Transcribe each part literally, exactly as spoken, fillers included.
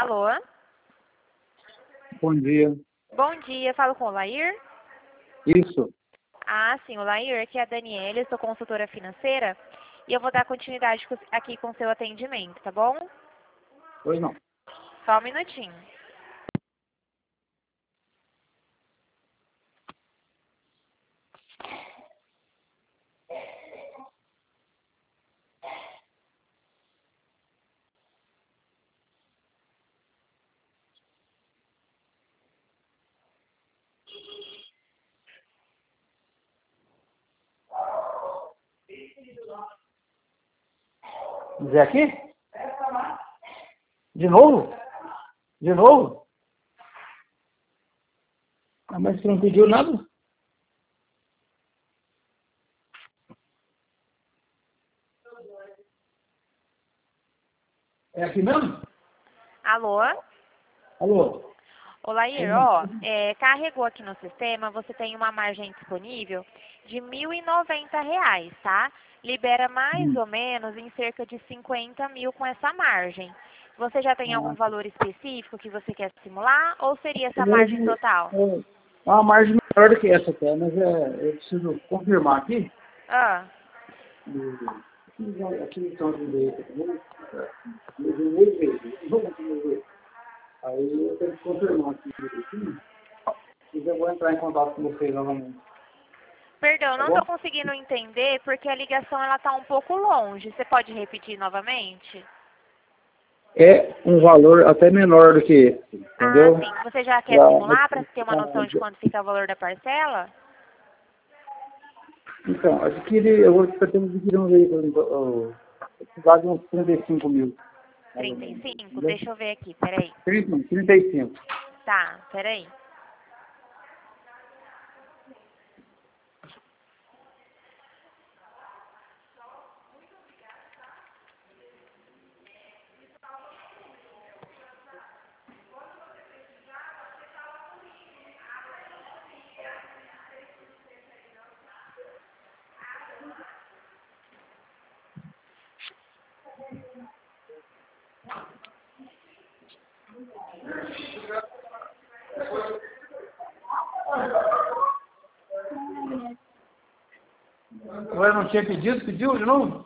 Alô? Bom dia. Bom dia, falo com o Lair? Isso. Ah, sim, o Lair, aqui é a Daniela, eu sou consultora financeira e eu vou dar continuidade co- aqui com o seu atendimento, tá bom? Pois não. Só um minutinho. Zé aqui? De novo? De novo? Ah, mas você não pediu nada? É aqui mesmo? Alô? Alô? Ô, Lair, ó, é, carregou aqui no sistema, você tem uma margem disponível de mil e noventa reais, tá? Libera mais Hum. ou menos em cerca de cinquenta mil com essa margem. Você já tem algum Ah, valor específico que você quer simular ou seria essa margem hoje total? é é uma margem melhor do que essa até, mas é, eu preciso confirmar aqui. Ah, E- Aqui estão de direito também. Aí eu tenho que confirmar aqui direitinho. E eu vou entrar em contato com vocês novamente. perdão, Tá não bom? estou conseguindo entender porque a ligação ela tá um pouco longe. Você pode repetir novamente? É um valor até menor do que esse, Ah, entendeu? sim. Você já quer Pra- simular para ter uma noção de quanto fica o valor da parcela? Então, adquirir, eu vou pretendo adquirir um veículo, precisar de uns trinta e cinco mil, mais ou trinta e menos. cinco? Entendeu? Deixa eu ver aqui, peraí. trinta, trinta e cinco. Tá, peraí. Eu não tinha pedido, pediu de novo?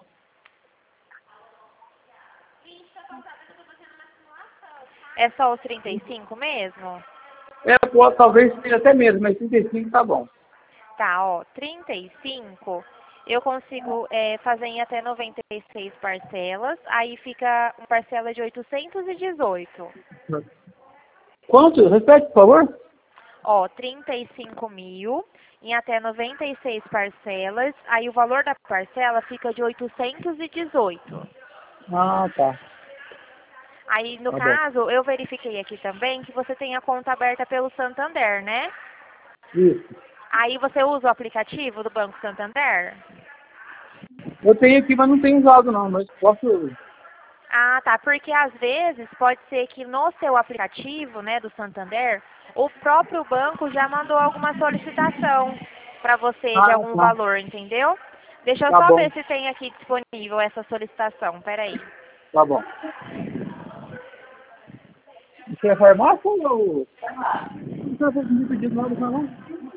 É só os trinta e cinco mesmo? É, pode, talvez seja até mesmo, mas trinta e cinco tá bom. Tá, ó, trinta e cinco eu consigo é, fazer em até noventa e seis parcelas, aí fica uma parcela de oitocentos e dezoito. Quanto? Repete, por favor. Ó, trinta e cinco mil em até noventa e seis parcelas, aí o valor da parcela fica de oitocentos e dezoito. Ah, tá. Aí, no Tá bom. caso, eu verifiquei aqui também que você tem a conta aberta pelo Santander, né? Isso. Aí você usa o aplicativo do Banco Santander? Eu tenho aqui, mas não tenho usado não, mas posso... Ah, tá. Porque às vezes pode ser que no seu aplicativo, né, do Santander, o próprio banco já mandou alguma solicitação para você de Ah, algum tá. valor, entendeu? Deixa eu Tá só bom, ver se tem aqui disponível essa solicitação. Peraí. tá bom. Você é farmácia ou... Não está fazendo pedido nada, não?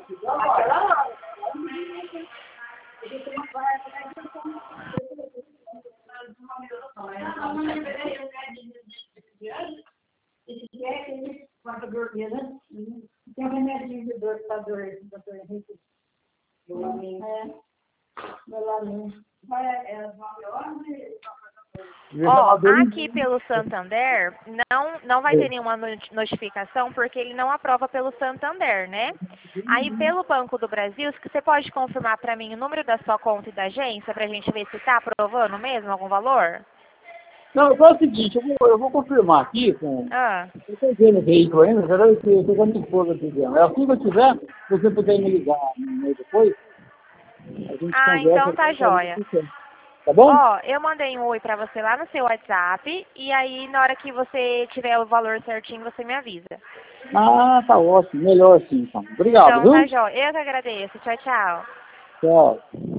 Tem um remedinho de dor para dor, doutor Henrique. Melamin. É. Melamin. Vai, é, nove horas e... Ó, aqui pelo Santander, não, não vai ter nenhuma not- notificação porque ele não aprova pelo Santander, né? Aí pelo Banco do Brasil, se você pode confirmar para mim o número da sua conta e da agência para a gente ver se está aprovando mesmo algum valor? Não, é o seguinte, eu vou, eu vou confirmar aqui com... Ah, Eu estou vendo o veículo ainda, já deve ter, eu estou com a minha esposa dizendo. É assim que eu tiver, se você puder me ligar amanhã depois, a gente ah conversa então aqui tá para ver o joia. que é. Tá bom? Ó, eu mandei um oi pra você lá no seu WhatsApp e aí na hora que você tiver o valor certinho você me avisa. Ah, tá ótimo. Melhor assim, então. Obrigado, Então tá viu? joia. Eu que agradeço. Tchau, tchau. Tchau.